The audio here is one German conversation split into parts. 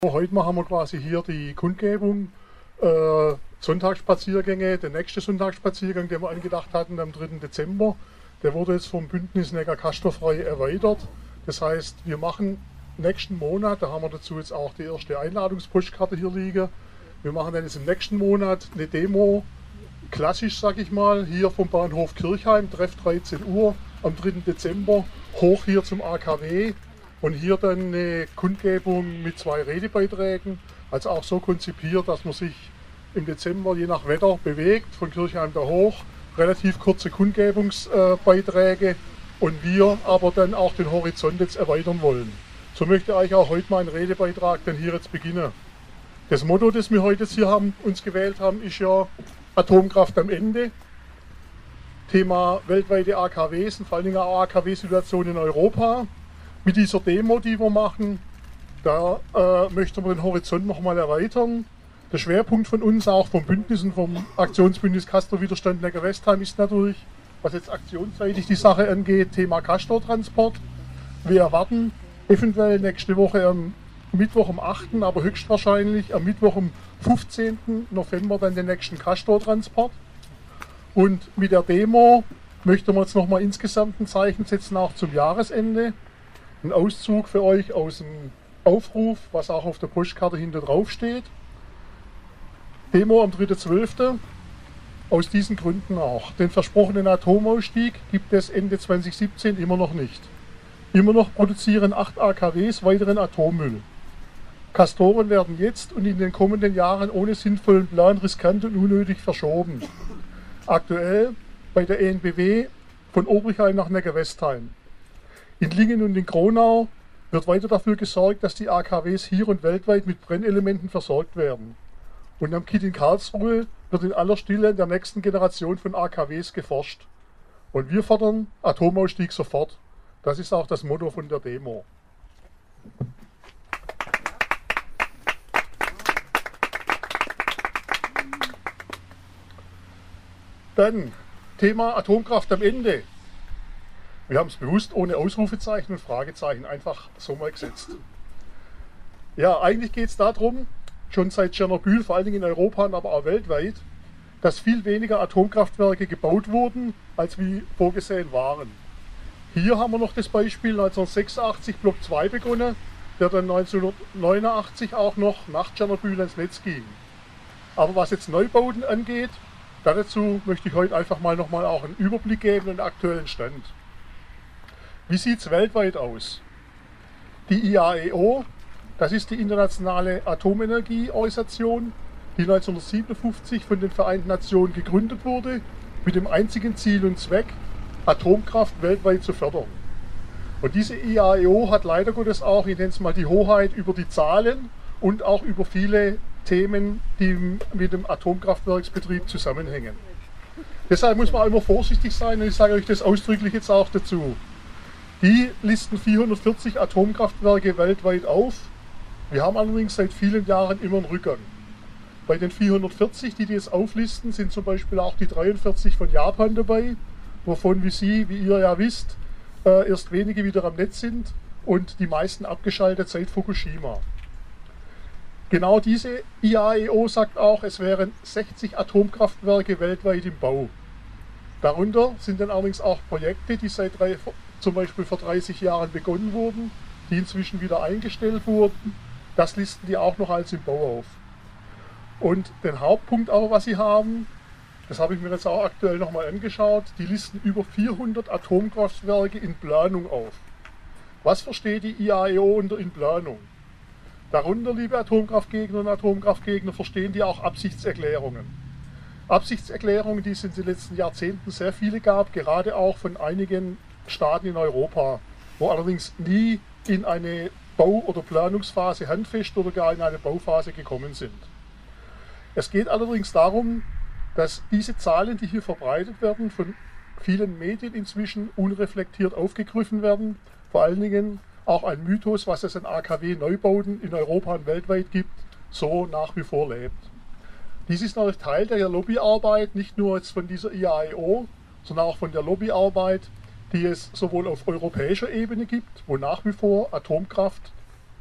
Heute machen wir quasi hier die Kundgebung, Sonntagsspaziergänge. Der nächste Sonntagsspaziergang, den wir angedacht hatten am 3. Dezember, der wurde jetzt vom Bündnis Neckar-Kastor-Frei erweitert. Das heißt, wir machen nächsten Monat, da haben wir dazu jetzt auch die erste Einladungspostkarte hier liegen, wir machen dann jetzt im nächsten Monat eine Demo, klassisch sag ich mal, hier vom Bahnhof Kirchheim, Treff 13 Uhr am 3. Dezember, hoch hier zum AKW. Und hier dann eine Kundgebung mit 2 Redebeiträgen, also auch so konzipiert, dass man sich im Dezember je nach Wetter bewegt, von Kirchheim da hoch, relativ kurze Kundgebungsbeiträge und wir aber dann auch den Horizont jetzt erweitern wollen. So möchte ich auch heute mal einen Redebeitrag dann hier jetzt beginnen. Das Motto, das wir heute jetzt hier uns gewählt haben, ist ja Atomkraft am Ende. Thema weltweite AKWs und vor allen Dingen auch AKW-Situation in Europa. Mit dieser Demo, die wir machen, da möchten wir den Horizont noch mal erweitern. Der Schwerpunkt von uns, auch vom Bündnis und vom Aktionsbündnis Castor-Widerstand Neckar-Westheim, ist natürlich, was jetzt aktionsseitig die Sache angeht, Thema Castor-Transport. Wir erwarten eventuell nächste Woche am Mittwoch am 8., aber höchstwahrscheinlich am Mittwoch am 15. November dann den nächsten Castor-Transport. Und mit der Demo möchten wir jetzt noch mal insgesamt ein Zeichen setzen, auch zum Jahresende. Ein Auszug für euch aus dem Aufruf, was auch auf der Postkarte hinter drauf steht. Demo am 3.12. Aus diesen Gründen auch. Den versprochenen Atomausstieg gibt es Ende 2017 immer noch nicht. Immer noch produzieren 8 AKWs weiteren Atommüll. Castoren werden jetzt und in den kommenden Jahren ohne sinnvollen Plan riskant und unnötig verschoben. Aktuell bei der EnBW von Obrichheim nach Neckar-Westheim. In Lingen und in Kronau wird weiter dafür gesorgt, dass die AKWs hier und weltweit mit Brennelementen versorgt werden. Und am KIT in Karlsruhe wird in aller Stille in der nächsten Generation von AKWs geforscht. Und wir fordern Atomausstieg sofort. Das ist auch das Motto von der Demo. Dann Thema Atomkraft am Ende. Wir haben es bewusst ohne Ausrufezeichen und Fragezeichen einfach so mal gesetzt. Ja, eigentlich geht es darum, schon seit Tschernobyl, vor allen Dingen in Europa, aber auch weltweit, dass viel weniger Atomkraftwerke gebaut wurden, als wie vorgesehen waren. Hier haben wir noch das Beispiel 1986 Block 2 begonnen, der dann 1989 auch noch nach Tschernobyl ins Netz ging. Aber was jetzt Neubauten angeht, dazu möchte ich heute einfach mal nochmal auch einen Überblick geben und den aktuellen Stand. Wie sieht es weltweit aus? Die IAEO, das ist die Internationale Atomenergieorganisation, die 1957 von den Vereinten Nationen gegründet wurde, mit dem einzigen Ziel und Zweck, Atomkraft weltweit zu fördern. Und diese IAEO hat leider Gottes auch, ich nenne es mal, die Hoheit über die Zahlen und auch über viele Themen, die mit dem Atomkraftwerksbetrieb zusammenhängen. Deshalb muss man immer vorsichtig sein und ich sage euch das ausdrücklich jetzt auch dazu. Die listen 440 Atomkraftwerke weltweit auf. Wir haben allerdings seit vielen Jahren immer einen Rückgang. Bei den 440, die jetzt auflisten, sind zum Beispiel auch die 43 von Japan dabei, wovon wie ihr ja wisst, erst wenige wieder am Netz sind und die meisten abgeschaltet seit Fukushima. Genau diese IAEO sagt auch, es wären 60 Atomkraftwerke weltweit im Bau. Darunter sind dann allerdings auch Projekte, die zum Beispiel vor 30 Jahren begonnen wurden, die inzwischen wieder eingestellt wurden. Das listen die auch noch als im Bau auf. Und den Hauptpunkt aber, was sie haben, das habe ich mir jetzt auch aktuell nochmal angeschaut, die listen über 400 Atomkraftwerke in Planung auf. Was versteht die IAEO unter in Planung? Darunter, liebe Atomkraftgegner und Atomkraftgegner, verstehen die auch Absichtserklärungen. Absichtserklärungen, die es in den letzten Jahrzehnten sehr viele gab, gerade auch von einigen Staaten in Europa, wo allerdings nie in eine Bau- oder Planungsphase handfest oder gar in eine Bauphase gekommen sind. Es geht allerdings darum, dass diese Zahlen, die hier verbreitet werden, von vielen Medien inzwischen unreflektiert aufgegriffen werden, vor allen Dingen auch ein Mythos, was es an AKW-Neubauten in Europa und weltweit gibt, so nach wie vor lebt. Dies ist natürlich Teil der Lobbyarbeit, nicht nur jetzt von dieser IAEO, sondern auch von der Lobbyarbeit, die es sowohl auf europäischer Ebene gibt, wo nach wie vor Atomkraft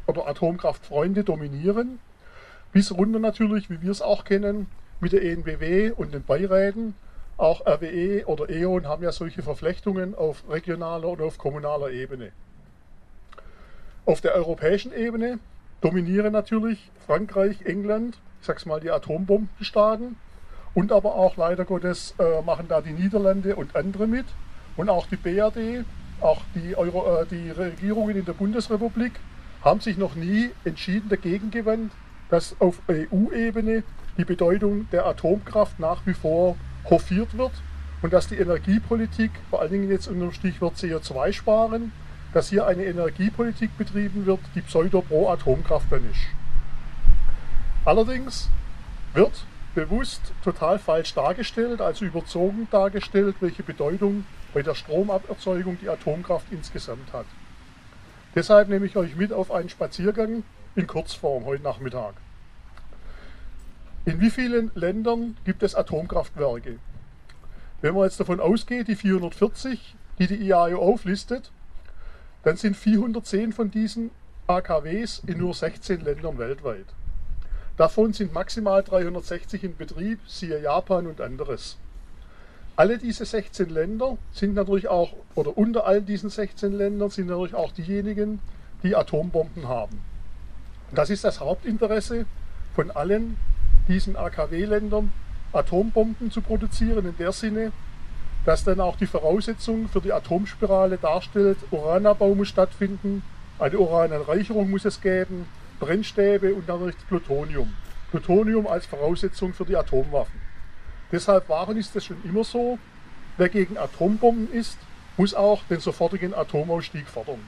oder Atomkraftfreunde dominieren, bis runter natürlich, wie wir es auch kennen, mit der EnBW und den Beiräten. Auch RWE oder E.ON haben ja solche Verflechtungen auf regionaler und auf kommunaler Ebene. Auf der europäischen Ebene dominieren natürlich Frankreich, England, ich sag's mal die Atombombenstaaten, und aber auch leider Gottes machen da die Niederlande und andere mit und auch die BRD, auch die Regierungen in der Bundesrepublik haben sich noch nie entschieden dagegen gewandt, dass auf EU-Ebene die Bedeutung der Atomkraft nach wie vor hofiert wird und dass die Energiepolitik, vor allen Dingen jetzt unter dem Stichwort CO2 sparen, dass hier eine Energiepolitik betrieben wird, die pseudo pro Atomkraft dann ist. Allerdings wird bewusst total falsch dargestellt, also überzogen dargestellt, welche Bedeutung bei der Stromerzeugung die Atomkraft insgesamt hat. Deshalb nehme ich euch mit auf einen Spaziergang in Kurzform heute Nachmittag. In wie vielen Ländern gibt es Atomkraftwerke? Wenn man jetzt davon ausgeht, die 440, die die IAEO auflistet, dann sind 410 von diesen AKWs in nur 16 Ländern weltweit. Davon sind maximal 360 in Betrieb, siehe Japan und anderes. Alle diese 16 Länder sind natürlich auch, oder unter all diesen 16 Ländern sind natürlich auch diejenigen, die Atombomben haben. Das ist das Hauptinteresse von allen diesen AKW-Ländern, Atombomben zu produzieren, in der Sinne, dass dann auch die Voraussetzung für die Atomspirale darstellt, Uranabbau muss stattfinden, eine Urananreicherung muss es geben, Brennstäbe und natürlich Plutonium. Plutonium als Voraussetzung für die Atomwaffen. Deshalb war und ist es schon immer so, wer gegen Atombomben ist, muss auch den sofortigen Atomausstieg fordern.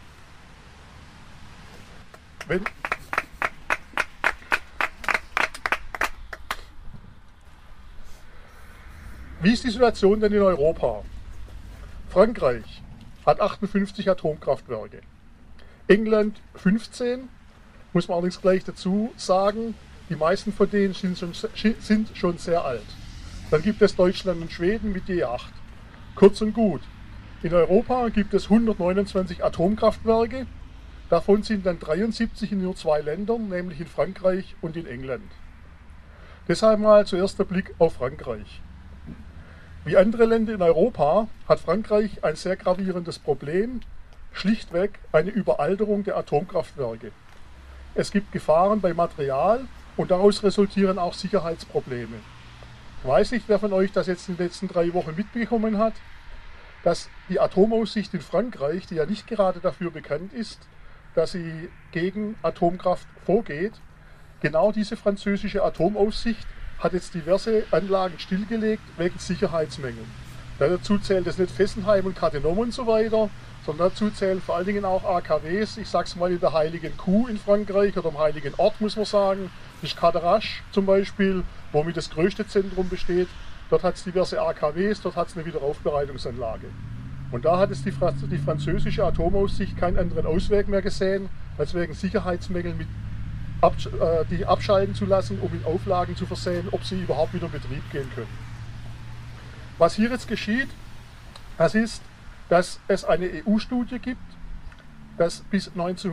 Wie ist die Situation denn in Europa? Frankreich hat 58 Atomkraftwerke, England 15, muss man allerdings gleich dazu sagen, die meisten von denen sind schon sehr alt. Dann gibt es Deutschland und Schweden mit je 8. Kurz und gut, in Europa gibt es 129 Atomkraftwerke, davon sind dann 73 in nur 2 Ländern, nämlich in Frankreich und in England. Deshalb mal zuerst der Blick auf Frankreich. Wie andere Länder in Europa hat Frankreich ein sehr gravierendes Problem, schlichtweg eine Überalterung der Atomkraftwerke. Es gibt Gefahren bei Material und daraus resultieren auch Sicherheitsprobleme. Ich weiß nicht, wer von euch das jetzt in den letzten 3 Wochen mitbekommen hat, dass die Atomaussicht in Frankreich, die ja nicht gerade dafür bekannt ist, dass sie gegen Atomkraft vorgeht, genau diese französische Atomaussicht hat jetzt diverse Anlagen stillgelegt wegen Sicherheitsmängeln. Dazu zählt es nicht Fessenheim und Cattenom und so weiter, sondern dazu zählen vor allen Dingen auch AKWs, ich sag's mal in der Heiligen Kuh in Frankreich oder im Heiligen Ort muss man sagen, das ist Cadarache zum Beispiel, womit das größte Zentrum besteht. Dort hat es diverse AKWs, dort hat es eine Wiederaufbereitungsanlage. Und da hat es die französische Atomaussicht keinen anderen Ausweg mehr gesehen, als wegen Sicherheitsmängeln die abschalten zu lassen, um mit Auflagen zu versehen, ob sie überhaupt wieder in Betrieb gehen können. Was hier jetzt geschieht, das ist, dass es eine EU-Studie gibt, dass bis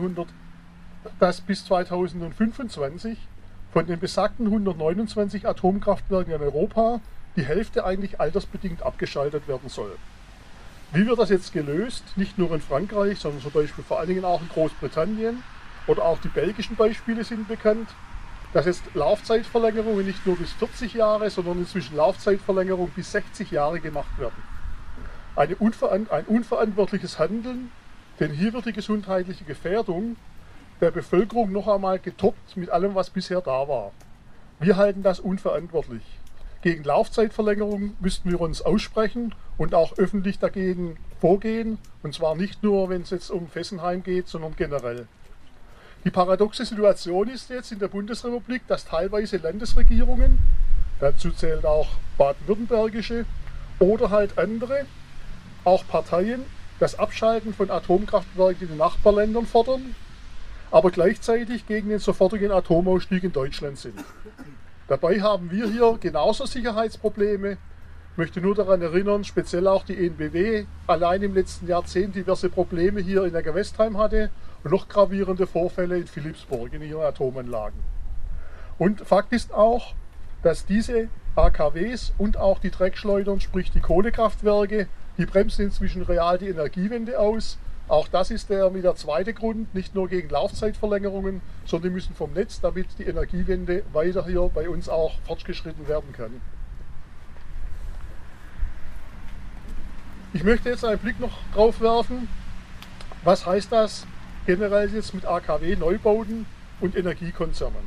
2025 von den besagten 129 Atomkraftwerken in Europa die Hälfte eigentlich altersbedingt abgeschaltet werden soll. Wie wird das jetzt gelöst? Nicht nur in Frankreich, sondern zum Beispiel vor allen Dingen auch in Großbritannien oder auch die belgischen Beispiele sind bekannt, dass jetzt Laufzeitverlängerungen nicht nur bis 40 Jahre, sondern inzwischen Laufzeitverlängerungen bis 60 Jahre gemacht werden. Ein unverantwortliches Handeln, denn hier wird die gesundheitliche Gefährdung der Bevölkerung noch einmal getoppt mit allem, was bisher da war. Wir halten das unverantwortlich. Gegen Laufzeitverlängerung müssten wir uns aussprechen und auch öffentlich dagegen vorgehen. Und zwar nicht nur, wenn es jetzt um Fessenheim geht, sondern generell. Die paradoxe Situation ist jetzt in der Bundesrepublik, dass teilweise Landesregierungen, dazu zählt auch baden-württembergische oder halt andere, auch Parteien, das Abschalten von Atomkraftwerken in den Nachbarländern fordern, aber gleichzeitig gegen den sofortigen Atomausstieg in Deutschland sind. Dabei haben wir hier genauso Sicherheitsprobleme. Ich möchte nur daran erinnern, speziell auch die EnBW allein im letzten Jahrzehnt diverse Probleme hier in der Gewestheim hatte und noch gravierende Vorfälle in Philippsburg in ihren Atomanlagen. Und Fakt ist auch, dass diese AKWs und auch die Dreckschleudern, sprich die Kohlekraftwerke, die bremsen inzwischen real die Energiewende aus. Auch das ist wieder zweite Grund, nicht nur gegen Laufzeitverlängerungen, sondern die müssen vom Netz, damit die Energiewende weiter hier bei uns auch fortgeschritten werden kann. Ich möchte jetzt einen Blick noch drauf werfen, was heißt das generell jetzt mit AKW-Neubauten und Energiekonzernen.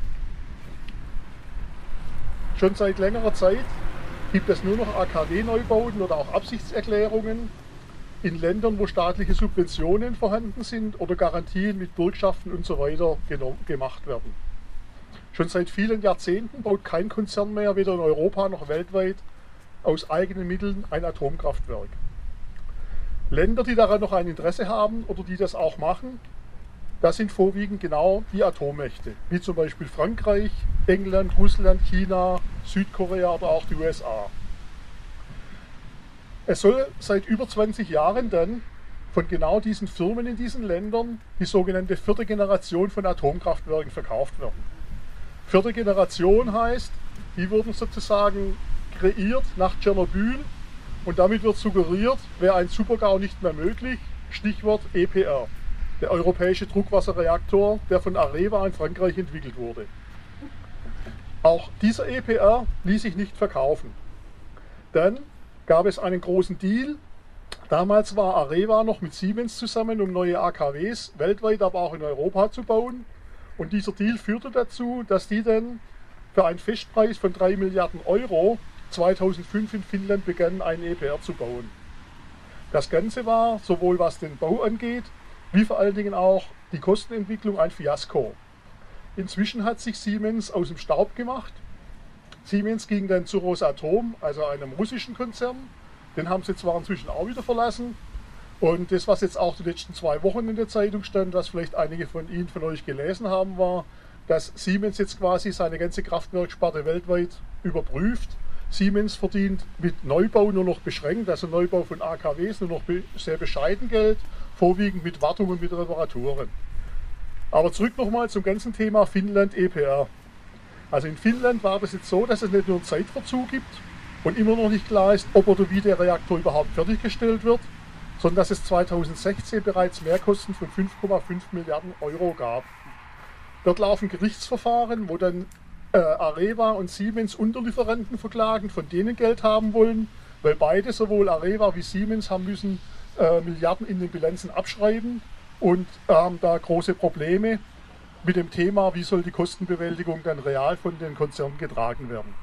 Schon seit längerer Zeit gibt es nur noch AKW-Neubauten oder auch Absichtserklärungen in Ländern, wo staatliche Subventionen vorhanden sind oder Garantien mit Bürgschaften und so weiter gemacht werden. Schon seit vielen Jahrzehnten baut kein Konzern mehr, weder in Europa noch weltweit, aus eigenen Mitteln ein Atomkraftwerk. Länder, die daran noch ein Interesse haben oder die das auch machen, das sind vorwiegend genau die Atommächte, wie zum Beispiel Frankreich, England, Russland, China, Südkorea oder auch die USA. Es soll seit über 20 Jahren dann von genau diesen Firmen in diesen Ländern die sogenannte vierte Generation von Atomkraftwerken verkauft werden. Vierte Generation heißt, die wurden sozusagen kreiert nach Tschernobyl und damit wird suggeriert, wäre ein Supergau nicht mehr möglich, Stichwort EPR, der europäische Druckwasserreaktor, der von Areva in Frankreich entwickelt wurde. Auch dieser EPR ließ sich nicht verkaufen. Dann gab es einen großen Deal. Damals war Areva noch mit Siemens zusammen, um neue AKWs weltweit, aber auch in Europa zu bauen. Und dieser Deal führte dazu, dass die dann für einen Festpreis von 3 Milliarden Euro 2005 in Finnland begannen, einen EPR zu bauen. Das Ganze war, sowohl was den Bau angeht, wie vor allen Dingen auch die Kostenentwicklung, ein Fiasko. Inzwischen hat sich Siemens aus dem Staub gemacht. Siemens ging dann zu Rosatom, also einem russischen Konzern. Den haben sie zwar inzwischen auch wieder verlassen. Und das, was jetzt auch die letzten 2 Wochen in der Zeitung stand, was vielleicht einige von Ihnen, von euch gelesen haben, war, dass Siemens jetzt quasi seine ganze Kraftwerksparte weltweit überprüft. Siemens verdient mit Neubau nur noch beschränkt, also Neubau von AKWs nur noch sehr bescheiden Geld, vorwiegend mit Wartung und mit Reparaturen. Aber zurück nochmal zum ganzen Thema Finnland EPR. Also in Finnland war das jetzt so, dass es nicht nur einen Zeitverzug gibt und immer noch nicht klar ist, ob oder wie der Reaktor überhaupt fertiggestellt wird, sondern dass es 2016 bereits Mehrkosten von 5,5 Milliarden Euro gab. Dort laufen Gerichtsverfahren, wo dann Areva und Siemens Unterlieferanten verklagen, von denen Geld haben wollen, weil beide, sowohl Areva wie Siemens, haben müssen Milliarden in den Bilanzen abschreiben und haben da große Probleme mit dem Thema, wie soll die Kostenbewältigung dann real von den Konzernen getragen werden.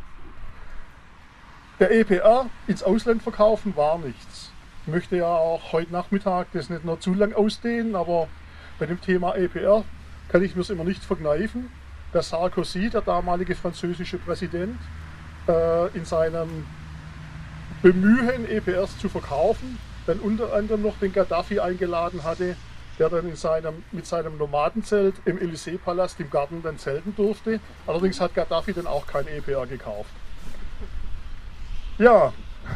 Der EPR ins Ausland verkaufen war nichts. Ich möchte ja auch heute Nachmittag das nicht noch zu lang ausdehnen, aber bei dem Thema EPR kann ich mir es immer nicht verkneifen, dass Sarkozy, der damalige französische Präsident, in seinem Bemühen, EPRs zu verkaufen, dann unter anderem noch den Gaddafi eingeladen hatte, der dann mit seinem Nomadenzelt im Élysée-Palast im Garten dann zelten durfte. Allerdings hat Gaddafi dann auch kein EPR gekauft. Ja,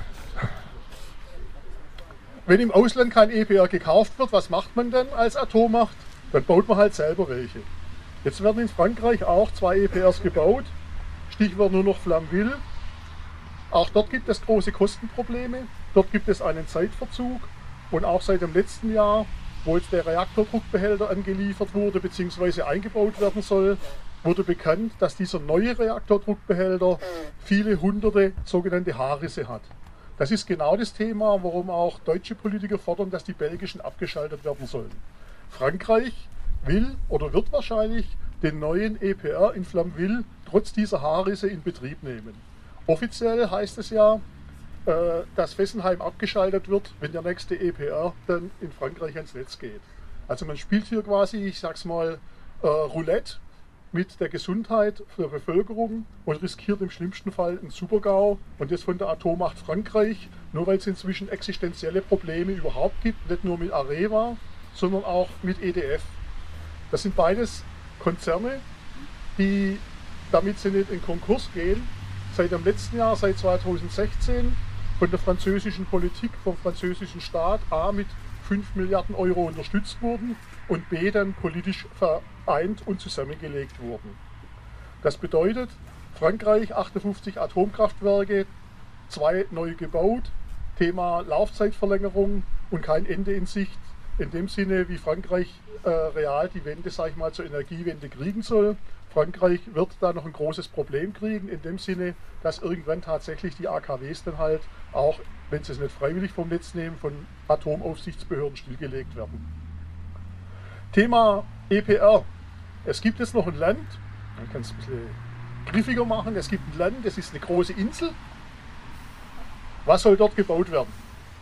wenn im Ausland kein EPR gekauft wird, was macht man denn als Atommacht? Dann baut man halt selber welche. Jetzt werden in Frankreich auch 2 EPRs gebaut, Stichwort nur noch Flamanville. Auch dort gibt es große Kostenprobleme, dort gibt es einen Zeitverzug und auch seit dem letzten Jahr, wo jetzt der Reaktordruckbehälter angeliefert wurde bzw. eingebaut werden soll, wurde bekannt, dass dieser neue Reaktordruckbehälter viele hunderte sogenannte Haarrisse hat. Das ist genau das Thema, warum auch deutsche Politiker fordern, dass die belgischen abgeschaltet werden sollen. Frankreich will oder wird wahrscheinlich den neuen EPR in Flamanville trotz dieser Haarrisse in Betrieb nehmen. Offiziell heißt es ja, dass Fessenheim abgeschaltet wird, wenn der nächste EPR dann in Frankreich ans Netz geht. Also man spielt hier quasi, ich sag's mal, Roulette mit der Gesundheit der Bevölkerung und riskiert im schlimmsten Fall einen Supergau und das von der Atommacht Frankreich, nur weil es inzwischen existenzielle Probleme überhaupt gibt, nicht nur mit Areva, sondern auch mit EDF. Das sind beides Konzerne, die, damit sie nicht in Konkurs gehen, seit dem letzten Jahr, seit 2016, von der französischen Politik, vom französischen Staat mit 5 Milliarden Euro unterstützt wurden und B dann politisch vereint und zusammengelegt wurden. Das bedeutet, Frankreich 58 Atomkraftwerke, 2 neu gebaut, Thema Laufzeitverlängerung und kein Ende in Sicht, in dem Sinne, wie Frankreich real die Wende, sag ich mal, zur Energiewende kriegen soll. Frankreich wird da noch ein großes Problem kriegen, in dem Sinne, dass irgendwann tatsächlich die AKWs dann halt auch, wenn sie es nicht freiwillig vom Netz nehmen, von Atomaufsichtsbehörden stillgelegt werden. Thema EPR. Es gibt jetzt noch ein Land, man kann es ein bisschen griffiger machen, es gibt ein Land, das ist eine große Insel. Was soll dort gebaut werden?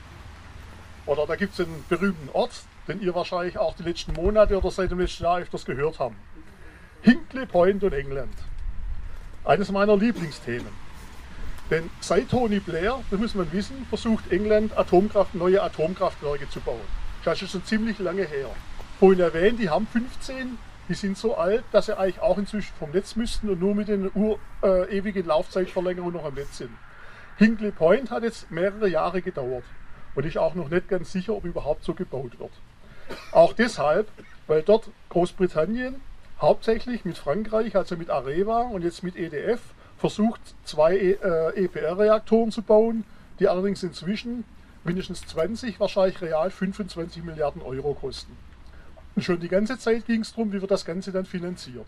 Oder da gibt es einen berühmten Ort, den ihr wahrscheinlich auch die letzten Monate oder seit dem letzten Jahr öfters gehört habt. Hinkley Point und England. Eines meiner Lieblingsthemen. Denn seit Tony Blair, das muss man wissen, versucht England neue Atomkraftwerke zu bauen. Das ist schon ziemlich lange her. Vorhin erwähnt, die haben 15, die sind so alt, dass sie eigentlich auch inzwischen vom Netz müssten und nur mit den ewigen Laufzeitverlängerungen noch am Netz sind. Hinkley Point hat jetzt mehrere Jahre gedauert und ist auch noch nicht ganz sicher, ob überhaupt so gebaut wird. Auch deshalb, weil dort Großbritannien hauptsächlich mit Frankreich, also mit Areva und jetzt mit EDF, versucht 2 EPR-Reaktoren zu bauen, die allerdings inzwischen mindestens 20, wahrscheinlich real 25 Milliarden Euro kosten. Und schon die ganze Zeit ging es darum, wie wird das Ganze dann finanziert.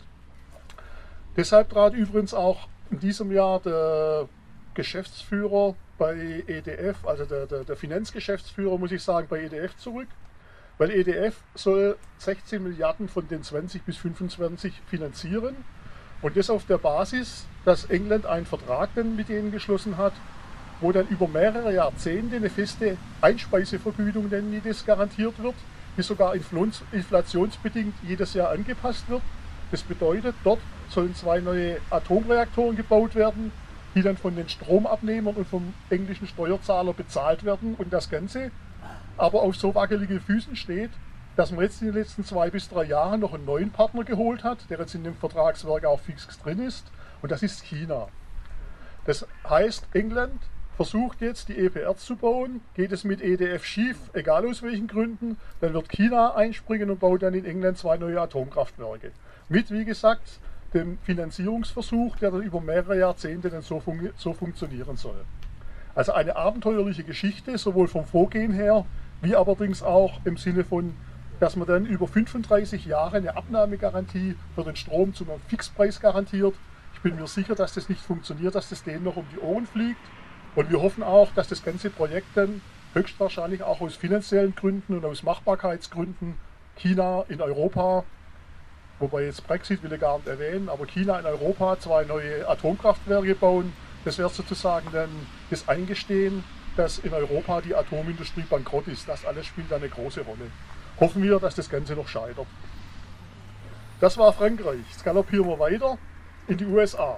Deshalb trat übrigens auch in diesem Jahr der Geschäftsführer bei EDF, also der Finanzgeschäftsführer, muss ich sagen, bei EDF zurück, weil EDF soll 16 Milliarden von den 20 bis 25 finanzieren und das auf der Basis, dass England einen Vertrag dann mit ihnen geschlossen hat, wo dann über mehrere Jahrzehnte eine feste Einspeisevergütung, nennen die das, garantiert wird, die sogar inflationsbedingt jedes Jahr angepasst wird. Das bedeutet, dort sollen 2 neue Atomreaktoren gebaut werden, die dann von den Stromabnehmern und vom englischen Steuerzahler bezahlt werden und das Ganze aber auf so wackelige Füßen steht, dass man jetzt in den letzten 2 bis 3 Jahren noch einen neuen Partner geholt hat, der jetzt in dem Vertragswerk auch fix drin ist, und das ist China. Das heißt, England versucht jetzt die EPRs zu bauen, geht es mit EDF schief, egal aus welchen Gründen, dann wird China einspringen und baut dann in England 2 neue Atomkraftwerke. Mit, wie gesagt, dem Finanzierungsversuch, der dann über mehrere Jahrzehnte dann so funktionieren soll. Also eine abenteuerliche Geschichte, sowohl vom Vorgehen her, wie allerdings auch im Sinne von, dass man dann über 35 Jahre eine Abnahmegarantie für den Strom zu einem Fixpreis garantiert. Ich bin mir sicher, dass das nicht funktioniert, dass das denen noch um die Ohren fliegt. Und wir hoffen auch, dass das ganze Projekt dann höchstwahrscheinlich auch aus finanziellen Gründen und aus Machbarkeitsgründen China in Europa, wobei jetzt Brexit will ich gar nicht erwähnen, aber China in Europa 2 neue Atomkraftwerke bauen. Das wäre sozusagen dann das Eingestehen, dass in Europa die Atomindustrie bankrott ist. Das alles spielt eine große Rolle. Hoffen wir, dass das Ganze noch scheitert. Das war Frankreich. Jetzt galoppieren wir weiter in die USA.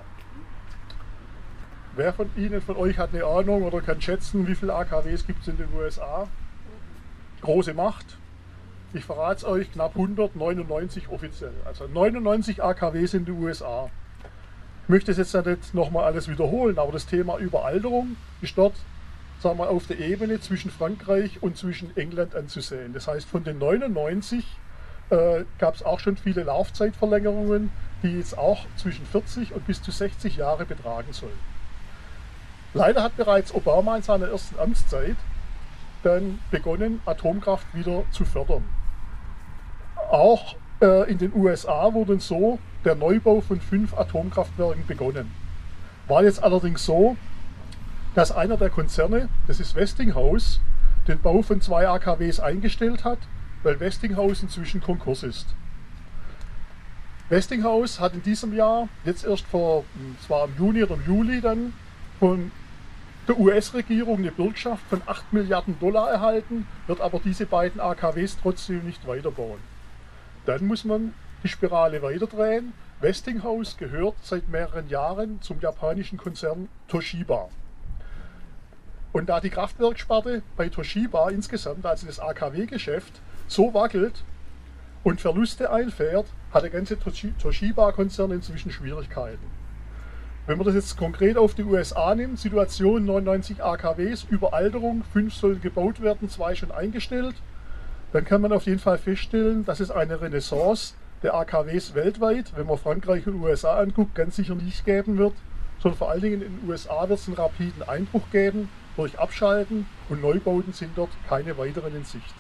Wer von Ihnen, von euch hat eine Ahnung oder kann schätzen, wie viele AKWs gibt es in den USA? Große Macht. Ich verrate es euch, knapp 199 offiziell. Also 99 AKWs in den USA. Ich möchte es jetzt nicht nochmal alles wiederholen, aber das Thema Überalterung ist dort, sagen wir, auf der Ebene zwischen Frankreich und zwischen England anzusehen. Das heißt, von den 99 gab es auch schon viele Laufzeitverlängerungen, die jetzt auch zwischen 40 und bis zu 60 Jahre betragen sollen. Leider hat bereits Obama in seiner ersten Amtszeit dann begonnen, Atomkraft wieder zu fördern. Auch in den USA wurde so der Neubau von 5 Atomkraftwerken begonnen. War jetzt allerdings so, dass einer der Konzerne, das ist Westinghouse, den Bau von 2 AKWs eingestellt hat, weil Westinghouse inzwischen Konkurs ist. Westinghouse hat in diesem Jahr, jetzt erst es war im Juni oder im Juli dann, von der US-Regierung eine Bürgschaft von 8 Milliarden Dollar erhalten, wird aber diese beiden AKWs trotzdem nicht weiterbauen. Dann muss man die Spirale weiterdrehen. Westinghouse gehört seit mehreren Jahren zum japanischen Konzern Toshiba. Und da die Kraftwerkssparte bei Toshiba insgesamt, also das AKW-Geschäft, so wackelt und Verluste einfährt, hat der ganze Toshiba-Konzern inzwischen Schwierigkeiten. Wenn man das jetzt konkret auf die USA nimmt, Situation 99 AKWs, Überalterung, 5 sollen gebaut werden, 2 schon eingestellt. dann kann man auf jeden Fall feststellen, dass es eine Renaissance der AKWs weltweit, wenn man Frankreich und USA anguckt, ganz sicher nicht geben wird, sondern vor allen Dingen in den USA wird es einen rapiden Einbruch geben durch Abschalten und Neubauten sind dort keine weiteren in Sicht.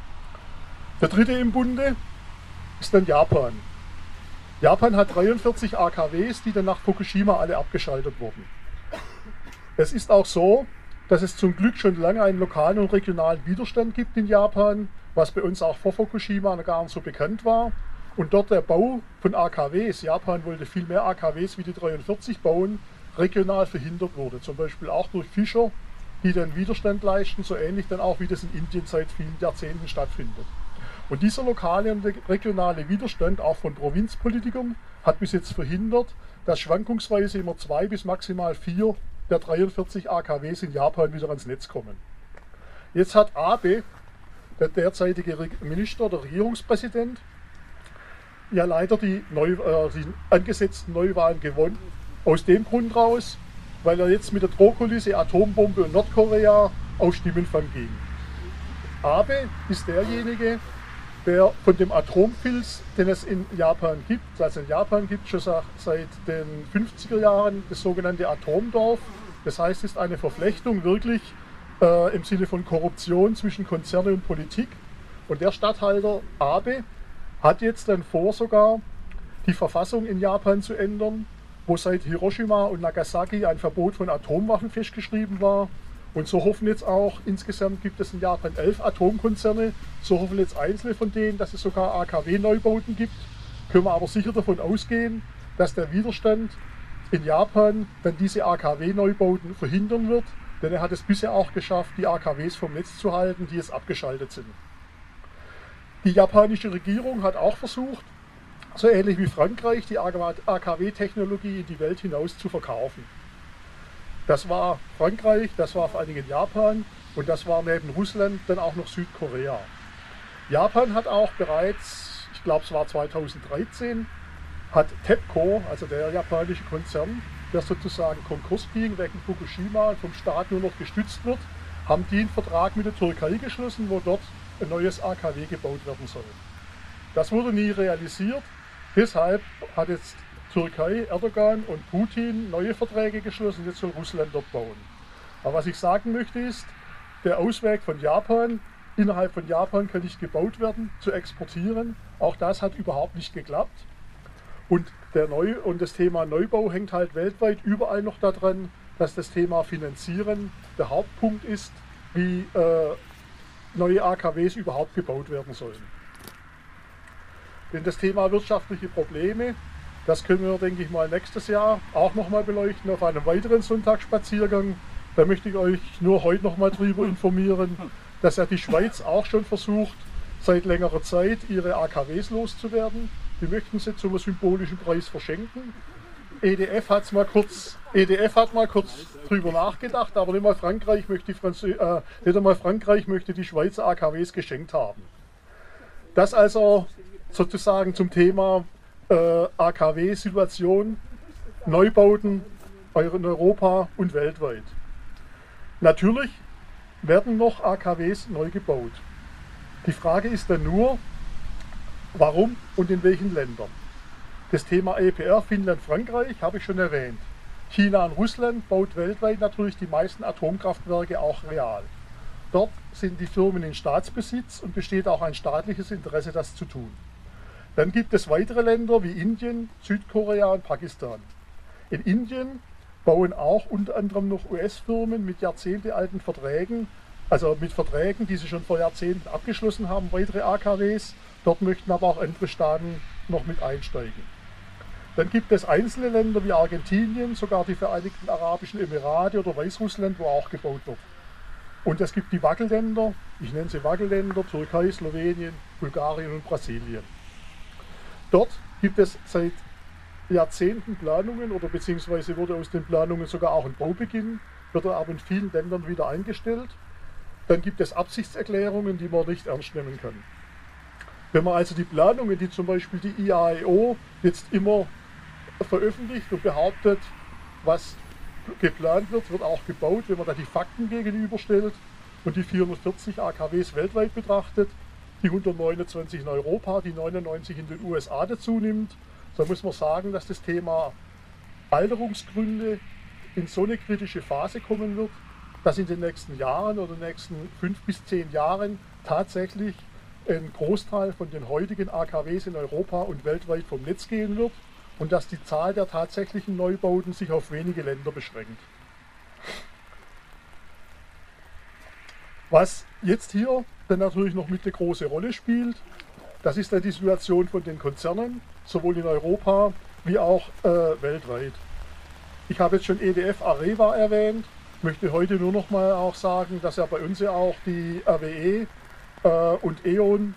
Der dritte im Bunde ist dann Japan. Japan hat 43 AKWs, die dann nach Fukushima alle abgeschaltet wurden. Es ist auch so, dass es zum Glück schon lange einen lokalen und regionalen Widerstand gibt in Japan, was bei uns auch vor Fukushima gar nicht so bekannt war. Und dort der Bau von AKWs, Japan wollte viel mehr AKWs wie die 43 bauen, regional verhindert wurde. Zum Beispiel auch durch Fischer, die dann Widerstand leisten, so ähnlich dann auch wie das in Indien seit vielen Jahrzehnten stattfindet. Und dieser lokale und regionale Widerstand, auch von Provinzpolitikern, hat bis jetzt verhindert, dass schwankungsweise immer 2 bis maximal 4 der 43 AKWs in Japan wieder ans Netz kommen. Jetzt hat Abe, der derzeitige Minister, der Regierungspräsident, ja leider die angesetzten Neuwahlen gewonnen. Aus dem Grund raus, weil er jetzt mit der Drohkulisse Atombombe und Nordkorea auf Stimmenfang ging. Abe ist derjenige, der von dem Atompilz, den es in Japan gibt, also in Japan gibt es schon seit den 50er Jahren das sogenannte Atomdorf. Das heißt, es ist eine Verflechtung wirklich im Sinne von Korruption zwischen Konzerne und Politik. Und der Statthalter Abe hat jetzt dann vor, sogar die Verfassung in Japan zu ändern, wo seit Hiroshima und Nagasaki ein Verbot von Atomwaffen festgeschrieben war. Und so hoffen jetzt auch, insgesamt gibt es in Japan 11 Atomkonzerne, so hoffen jetzt einzelne von denen, dass es sogar AKW-Neubauten gibt. Können wir aber sicher davon ausgehen, dass der Widerstand in Japan dann diese AKW-Neubauten verhindern wird, denn er hat es bisher auch geschafft, die AKWs vom Netz zu halten, die jetzt abgeschaltet sind. Die japanische Regierung hat auch versucht, so ähnlich wie Frankreich, die AKW-Technologie in die Welt hinaus zu verkaufen. Das war Frankreich, das war vor allen Dingen Japan und das war neben Russland dann auch noch Südkorea. Japan hat auch bereits, ich glaube es war 2013, hat TEPCO, also der japanische Konzern, der sozusagen Konkurs ging wegen Fukushima und vom Staat nur noch gestützt wird, haben die einen Vertrag mit der Türkei geschlossen, wo dort ein neues AKW gebaut werden soll. Das wurde nie realisiert, deshalb hat jetzt Türkei, Erdogan und Putin neue Verträge geschlossen, jetzt soll Russland dort bauen. Aber was ich sagen möchte ist, der Ausweg von Japan, innerhalb von Japan kann nicht gebaut werden, zu exportieren, auch das hat überhaupt nicht geklappt. Und das Thema Neubau hängt halt weltweit überall noch daran, dass das Thema Finanzieren der Hauptpunkt ist, wie neue AKWs überhaupt gebaut werden sollen. Denn das Thema wirtschaftliche Probleme, das können wir, denke ich mal, nächstes Jahr auch nochmal beleuchten auf einem weiteren Sonntagsspaziergang. Da möchte ich euch nur heute nochmal darüber informieren, dass ja die Schweiz auch schon versucht, seit längerer Zeit ihre AKWs loszuwerden. Die möchten sie zum symbolischen Preis verschenken. EDF hat mal kurz drüber nachgedacht, aber nicht mal Frankreich möchte die Schweizer AKWs geschenkt haben. Das also sozusagen zum Thema AKW-Situation, Neubauten in Europa und weltweit. Natürlich werden noch AKWs neu gebaut. Die Frage ist dann nur, warum und in welchen Ländern. Das Thema EPR Finnland, Frankreich habe ich schon erwähnt. China und Russland baut weltweit natürlich die meisten Atomkraftwerke auch real. Dort sind die Firmen in Staatsbesitz und besteht auch ein staatliches Interesse, das zu tun. Dann gibt es weitere Länder wie Indien, Südkorea und Pakistan. In Indien bauen auch unter anderem noch US-Firmen mit jahrzehntealten Verträgen, also mit Verträgen, die sie schon vor Jahrzehnten abgeschlossen haben, weitere AKWs. Dort möchten aber auch andere Staaten noch mit einsteigen. Dann gibt es einzelne Länder wie Argentinien, sogar die Vereinigten Arabischen Emirate oder Weißrussland, wo auch gebaut wird. Und es gibt die Wackelländer, ich nenne sie Wackelländer, Türkei, Slowenien, Bulgarien und Brasilien. Dort gibt es seit Jahrzehnten Planungen oder beziehungsweise wurde aus den Planungen sogar auch ein Baubeginn, wird aber in vielen Ländern wieder eingestellt. Dann gibt es Absichtserklärungen, die man nicht ernst nehmen kann. Wenn man also die Planungen, die zum Beispiel die IAEO jetzt immer veröffentlicht und behauptet, was geplant wird, wird auch gebaut, wenn man da die Fakten gegenüberstellt und die 440 AKWs weltweit betrachtet, die 129 in Europa, die 99 in den USA dazu nimmt, so muss man sagen, dass das Thema Alterungsgründe in so eine kritische Phase kommen wird, dass in den nächsten Jahren oder nächsten 5 bis 10 Jahren tatsächlich ein Großteil von den heutigen AKWs in Europa und weltweit vom Netz gehen wird und dass die Zahl der tatsächlichen Neubauten sich auf wenige Länder beschränkt. Was jetzt hier dann natürlich noch mit eine große Rolle spielt, das ist dann die Situation von den Konzernen, sowohl in Europa wie auch weltweit. Ich habe jetzt schon EDF Areva erwähnt, möchte heute nur noch mal auch sagen, dass ja bei uns ja auch die RWE und E.ON,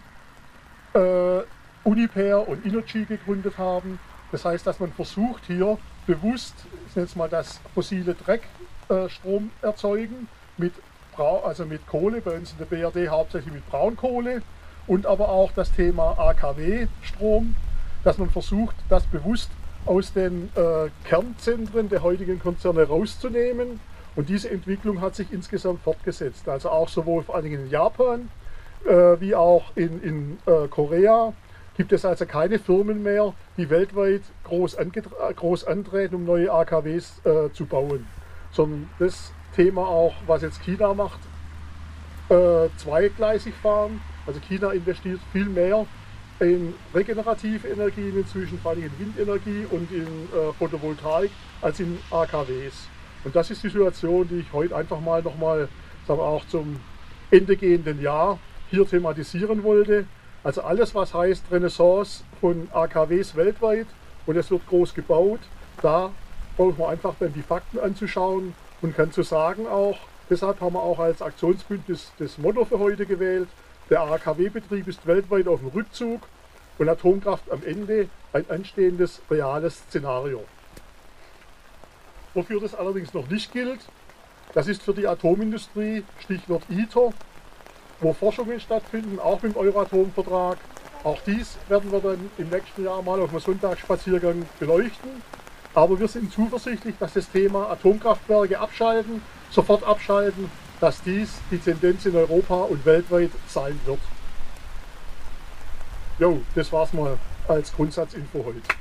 Uniper und Innogy gegründet haben. Das heißt, dass man versucht hier bewusst, ich nenne es mal das fossile Dreckstrom erzeugen, mit Kohle, bei uns in der BRD hauptsächlich mit Braunkohle, und aber auch das Thema AKW-Strom, dass man versucht, das bewusst aus den Kernzentren der heutigen Konzerne rauszunehmen. Und diese Entwicklung hat sich insgesamt fortgesetzt. Also auch sowohl vor allen Dingen in Japan wie auch in Korea gibt es also keine Firmen mehr, die weltweit groß antreten, um neue AKWs zu bauen. Sondern das Thema auch, was jetzt China macht, zweigleisig fahren. Also China investiert viel mehr in regenerative Energien inzwischen, vor allem in Windenergie und in Photovoltaik, als in AKWs. Und das ist die Situation, die ich heute einfach mal nochmal, sagen wir auch zum Ende gehenden Jahr hier thematisieren wollte. Also alles, was heißt Renaissance von AKWs weltweit und es wird groß gebaut, da braucht man einfach dann die Fakten anzuschauen und kann zu sagen auch, deshalb haben wir auch als Aktionsbündnis das Motto für heute gewählt, der AKW-Betrieb ist weltweit auf dem Rückzug und Atomkraft am Ende ein anstehendes reales Szenario. Wofür das allerdings noch nicht gilt, das ist für die Atomindustrie, Stichwort ITER, wo Forschungen stattfinden, auch mit dem Euratom-Vertrag. Auch dies werden wir dann im nächsten Jahr mal auf einem Sonntagsspaziergang beleuchten. Aber wir sind zuversichtlich, dass das Thema Atomkraftwerke abschalten, sofort abschalten, dass dies die Tendenz in Europa und weltweit sein wird. Jo, das war's mal als Grundsatzinfo heute.